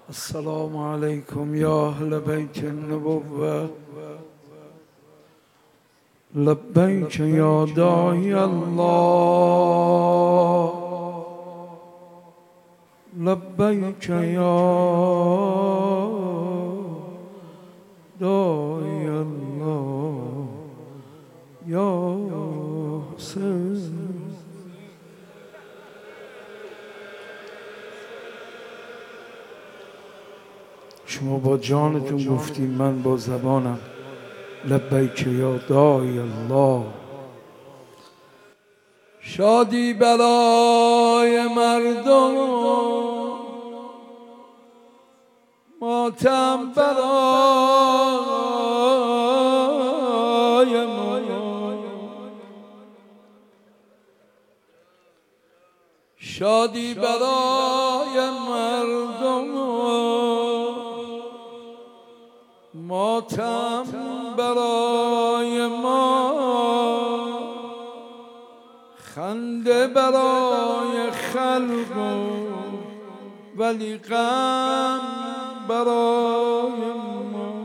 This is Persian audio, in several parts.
السلام عليكم يا أهل بيت النبوة لبيك يا داعي الله لبيك يا داعي الله يا حسين. شما با جانتون گفتیم، من با زبانم لبیک یا داعی الله. شادی برای مردم، ماتم برای ما. شادی برای مردم، ماتم برای ما. خنده برای خلق ولی غم برای ما.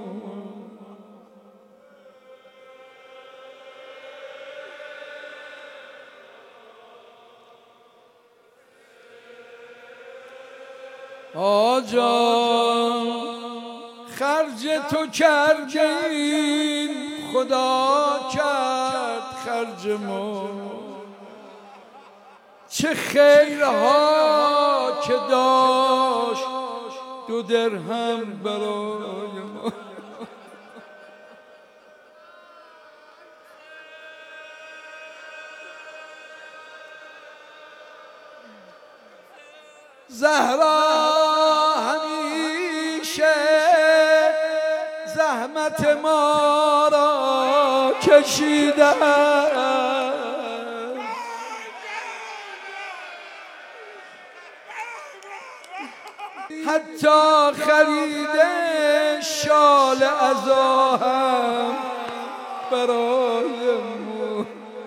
آجا خرج تو کردیم، خدا کرد خرج ما. چه خیرها که داشت 2 درهم برای ما. زهرا همیشه زحمت ما را کشیده، حتی خرید شال عزا هم برای ما.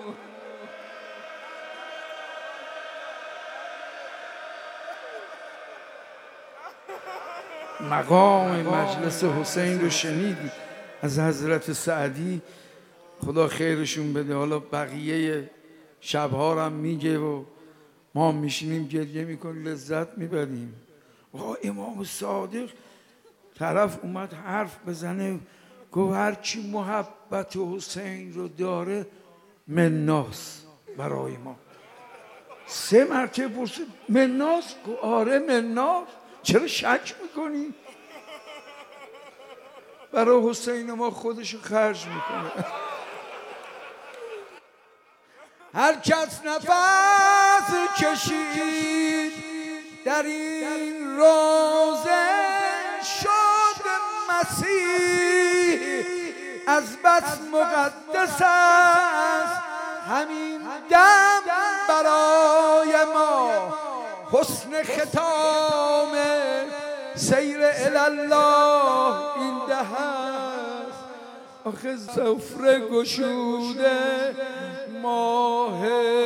مقام مجلس حسین رو شنیدی از حضرت سعدی، خدا خیرشون بده. حالا بقیه شبها هم میگه و ما میشینیم گریه میکنیم، لذت میبریم. امام صادق طرف اومد حرف بزنه، گفت هرچی محبت حسین رو داره مناس برای ما. 3 مرتبه پرسید مناس؟ گفت آره مناس. چرا شک میکنی؟ برای حسین ما خودشو خرج میکنه. هر کس نفس کشید در این روزه شد مسیح. از بس مقدس است همین دم برای ما. حسن ختام سیر الله این ده است. آخه سفره گشوده ماه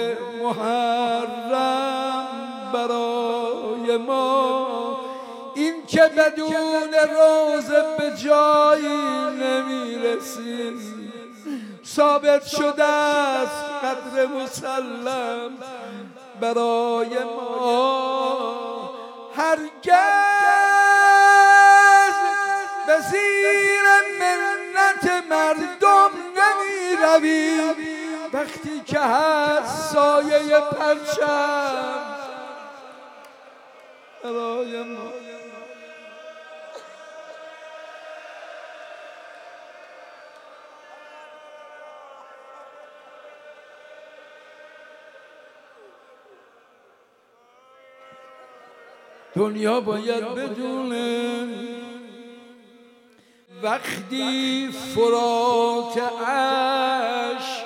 محرم برای ما. این که بدون روزه به جایی نمیرسیم، ثابت شده است قدر مسلم برای ما. هرگز به زیر منت مردم نمی رویم وقتی که هست سایه پرچم برای ما. دنیا باید بدونه وقتی فرات عشق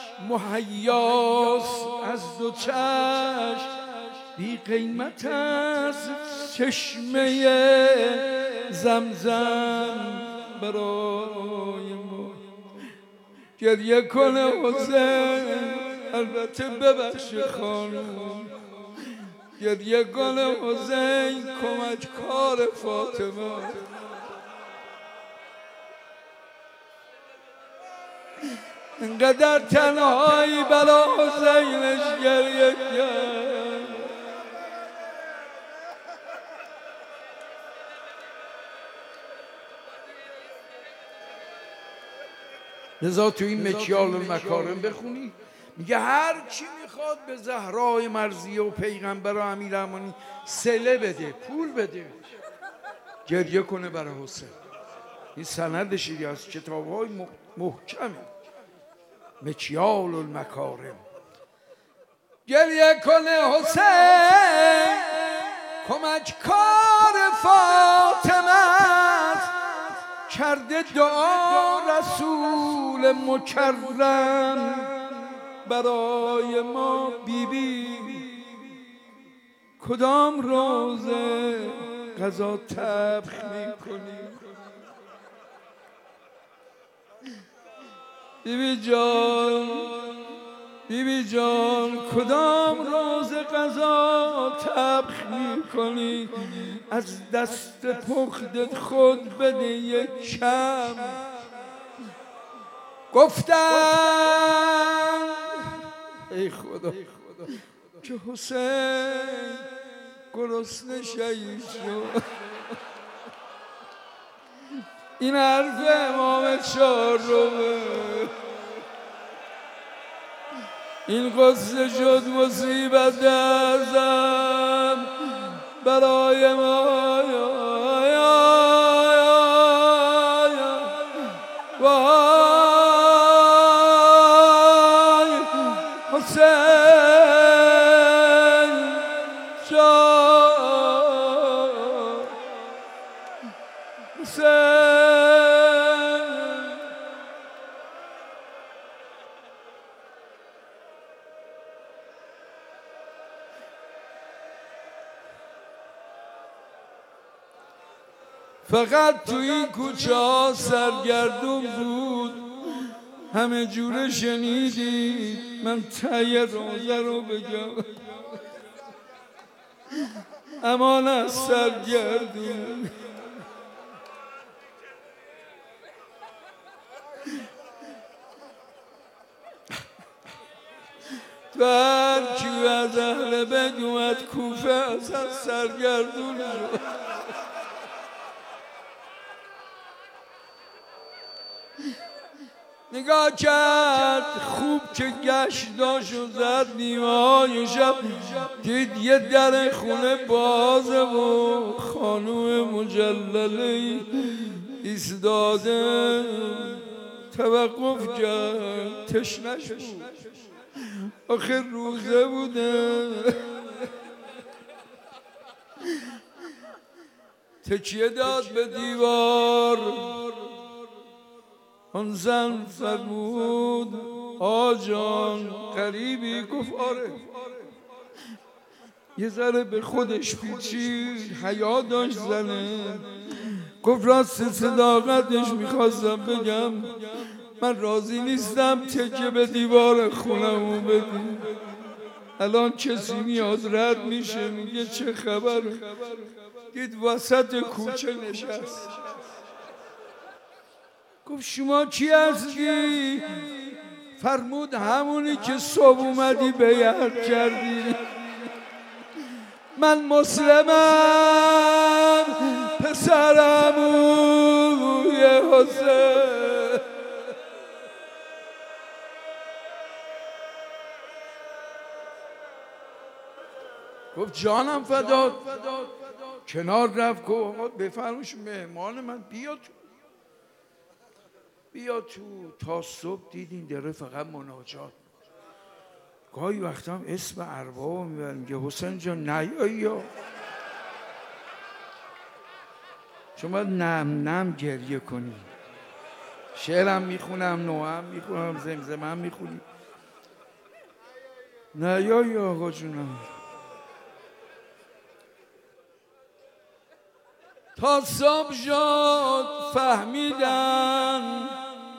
مهیاست از 2 چشم، بی قیمت از چشمه زمزم برای ما. گریه کنه حسین، البته ببخش خانم، گریه کن حسین کمک کار فاطمه. انقدر تنهایی برا حسینش گریه کرد. لذا تو این مکیال المکارم بخونی میگه هر چی میخواد به زهرای مرضیه و پیغمبر و امیرالمومنین صله بده، پول بده، گریه کنه برای حسین. این سندشی از کتاب‌های محکمه، مکیال المکارم. گریه کنه حسین کمک کار فاطمه، کرده دعا رسول مکرم برای ما. بیبی کدام روزه غذا طبخ میکنی؟ بیبی جان کدام روز غذا طبخ میکنی؟ از دست پختت خود بده یک کم. گفتم ای خدا که حسین گرسنه شهید شد. این حرف امام چهارمه. این قصه شد مصیبت اعظم برای ما. وای حسین جان، حسین. فقط تو این کوچه ها سرگردون بود، همه جوره شنیدید. من ته روزه رو بگم امان از سرگردون. تو هر کی از اهل بیت اومد کوفه اصلا سرگردون شد. نگاه کرد خوب که گشت داشت و زد نیمه های شب، دید یه در خونه بازه و خانوم مجلله ایستاده. توقف کرد، تشنش بود، آخر روزه بوده. تکیه داد به دیوار. آن زن فرمود آجان غریبی. گفت آره. یه ذره به خودش پیچید، حیا داشت زنه. گفت راست صداقتش میخواستم بگم من راضی نیستم تکیه به دیوار خونمو بدی. الان کسی میاد رد میشه میگه چه خبره؟ دید وسط کوچه نشست. گفت شما کی هستی؟ فرمود همونی که صبح اومدی بیعت کردی. من مسلمم پسرم اوی حسین. گفت جانم فدات. کنار رفت گفت بفرمایش مهمان من بیا تو. تا صبح دیدین داره فقط مناجات. گاهی وقتا هم اسم ارباب میبرم میگه حسین جان نیایی یا شما باید نم نم گریه کنی. شعرم میخونم، نوهم میخونم، زمزمم میخونی. نیایی آقا جونم. تا صبح شد فهمیدن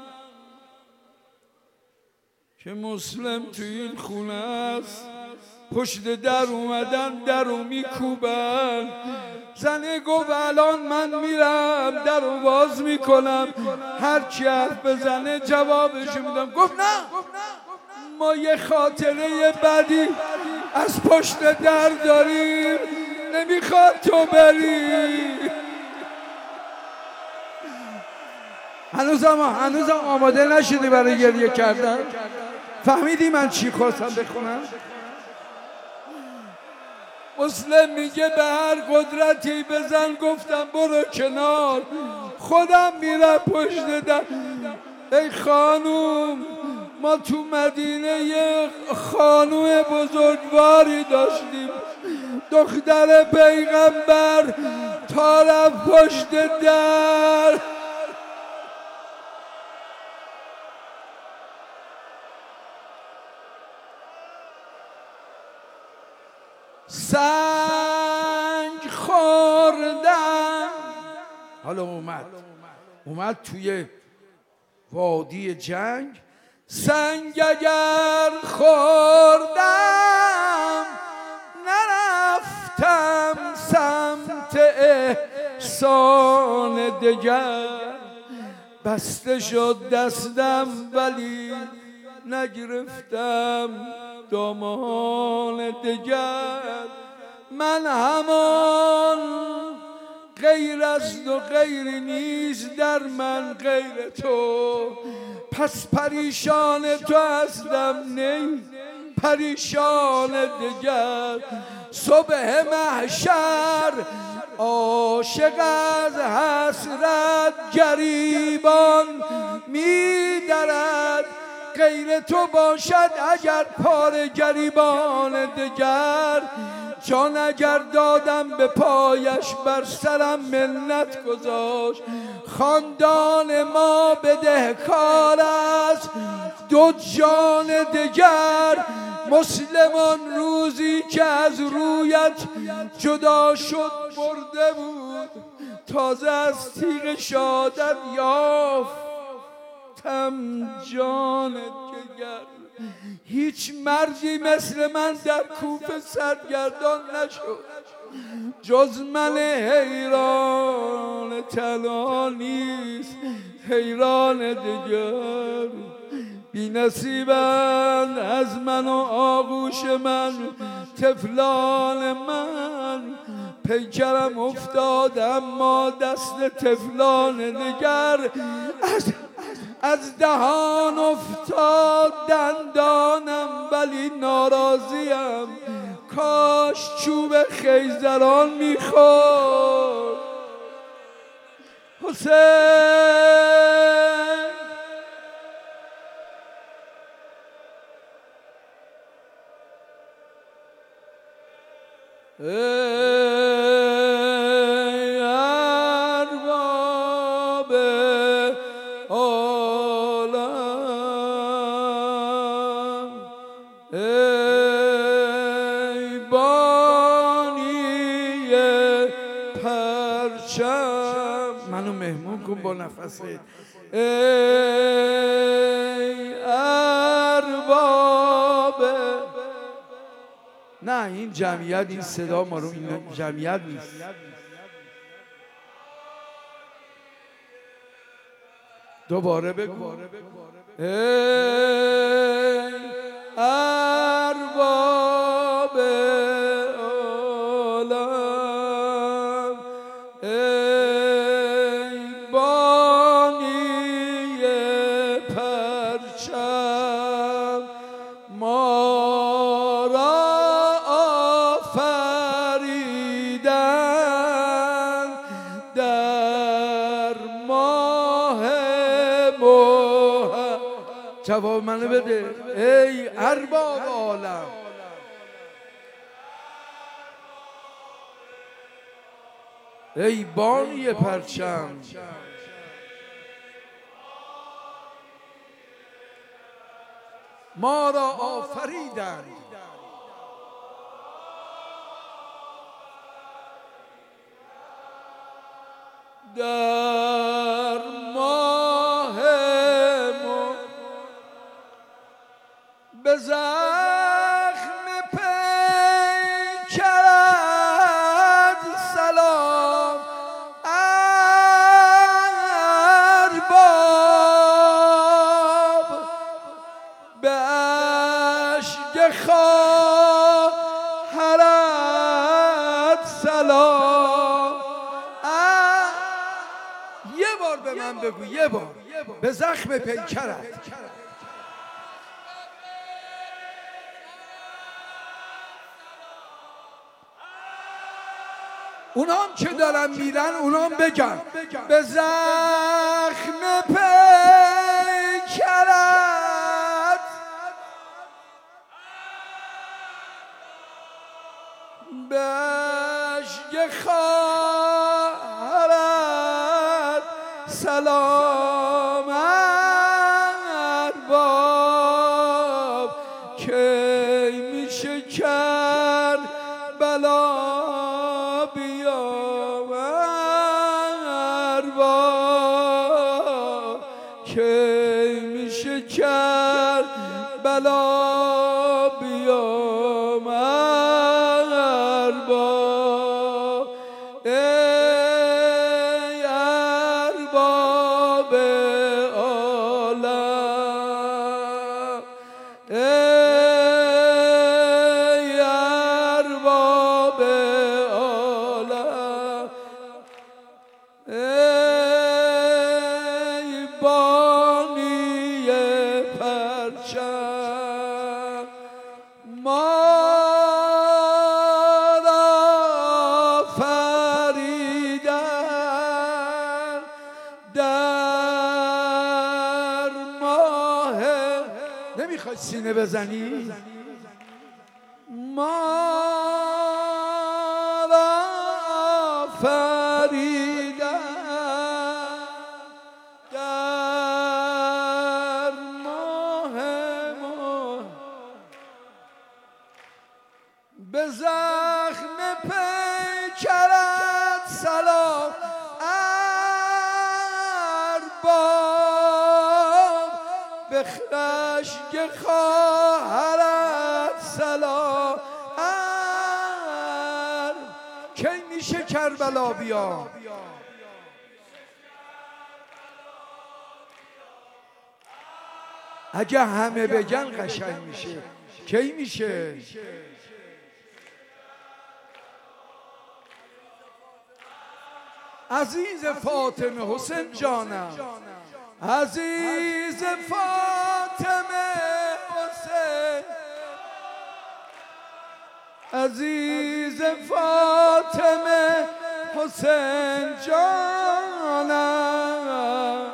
که مسلم تو این خونه است. پشت در اومدن درو میکوبن. زنه گفت الان من میرم درو باز میکنم، هر کی حرف بزنه جوابش میدم. گفت نه، ما یه خاطره بدی از پشت در داریم، نمیخواد تو بری. هنوزم آماده نشدی برای گریه کردن؟ فهمیدی من چی خواستم بخونم؟ مسلم میگه به هر قدرتی بزن، گفتم برو کنار، خودم میرم پشت در. ای خانوم، ما تو مدینه یه خانوم بزرگواری داشتیم، دختر پیغمبر، تا رفت پشت در. سنگ خوردم. حالا اومد توی وادی جنگ. سنگ اگر خوردم نرفتم سمت احسان دگر، بسته شد دستم ولی نگرفتم دامان دگر. من همان غیر است و غیری نیست در من غیر تو، پس پریشان تو هستم نی پریشان دگر. صبح محشر عاشق از حسرت گریبان می‌درد، غیر تو باشد اگر پاره گریبان دگر. جان اگر دادم به پایش بر سرم منت گذاشت، خاندان ما بدهکار است دو جان دگر. مسلمان روزی که از رویت جدا شد برده بود، تازه از تیغ شهادت یافتم جان دگر. هیچ مردی مثل من در کوفه سرگردان نشد جز من حیران. تنها نیست حیران دگر. بی نصیبند از من و آغوش من طفلان من، پیکرم افتاد اما دست طفلان دگر. از دهان افتاد دندانم ولی ناراضیم، کاش چوب خیزران میخورد. حسین ای ارباب عالم، ای بانی پرچم، منو مهمون کن با نفست. ای ارباب، نه این جمعیت، این صدا ما رو، این جمعیت نیست. دوباره بگو. ای ارباب عالم، ای بانی پرچم، ما را آفریدن در ماه محرم. جواب منو بده. ای ارباب عالم، ای بانی پرچم، ما را آفریدن در ماه به زخم پیکر به من بگو، یه بار به زخم پیکرت. اونام که دارن میرن اونام بگن به زخم پیکرت به اشک خواهرت سلام ارباب کی میشه کرد بلا کی میشه کرد بلا بیام ارباب ای ارباب عالم ای ارباب عالم ای بانی پرچم ما را فریدن در ماه نمیخوای سینه بزنی ما را فریدن در ماه به زخم پیکرت سلام ارباب به خشک خواهرت سلام کی میشه کربلا بیا اگه همه بگن قشنگ میشه کی میشه عزیز فاطمه حسین جانم عزیز فاطمه حسین عزیز فاطمه حسین جانم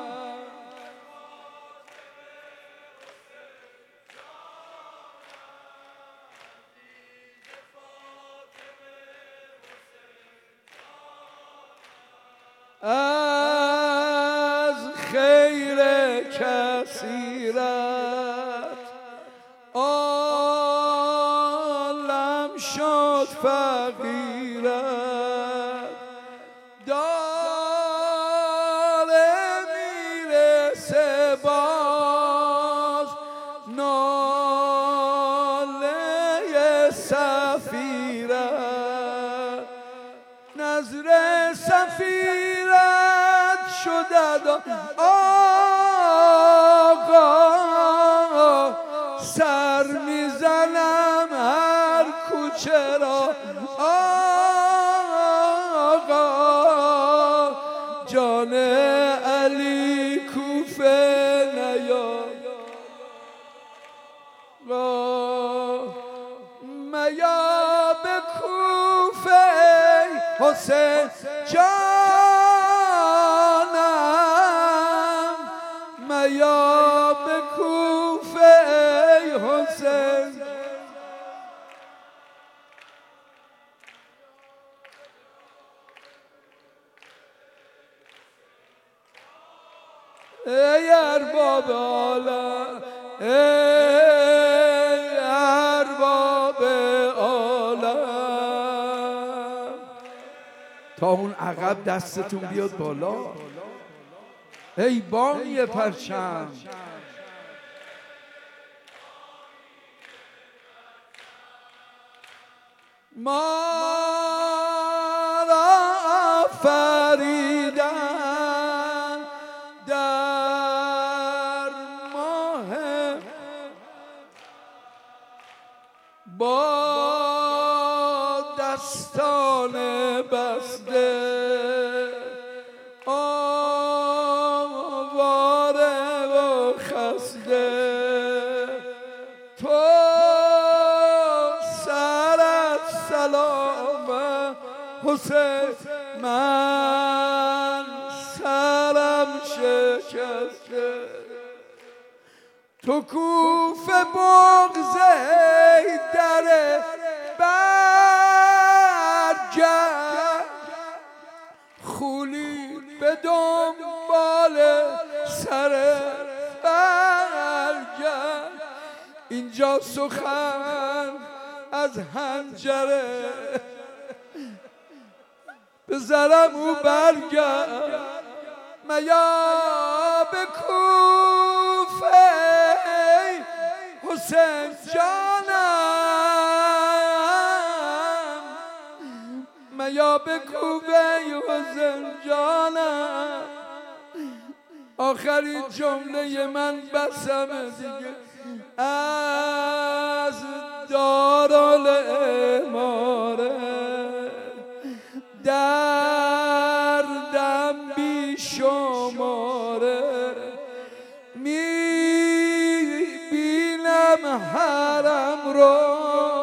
از خیر کثیرت عالم شد فقیرت داره میرسه باز ناله صفیرت نظر صفیرت شده آقا سر میزنم هر کوچه را آقا جان علی کوفه نیا میا به کوفه حسین جانم میا به کوفه حسین ای ارباب عالم ای ارباب عالم تا اون عقب دستتون بیاد بالا ای بانی پرچم ما را فریدن در ماه با دستان بسته آقا حسین من سرم شکسته تو کوفه بغض حیدر برگرد خولی به دنبال سر برگرد اینجا سخن از حنجره بذارم او برگرد میا به کوفه حسین جانم میا به کوفه حسین جانم آخرین جمله من بسمه دیگه از دارالاماره دردم بی شماره میبینم حرم رو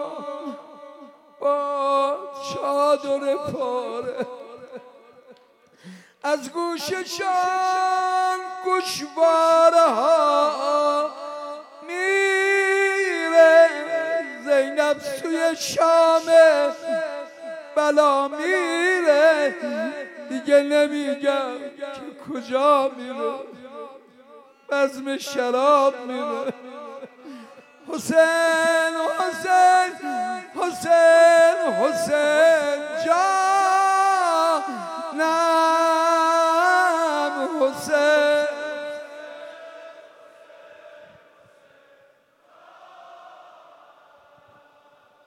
با چادر پاره از گوششان گوشواره ها میره زینب سوی شام بلا میره دیگه نمیگم که کجا میره بزم شراب میره حسین حسین حسین حسین جانم حسین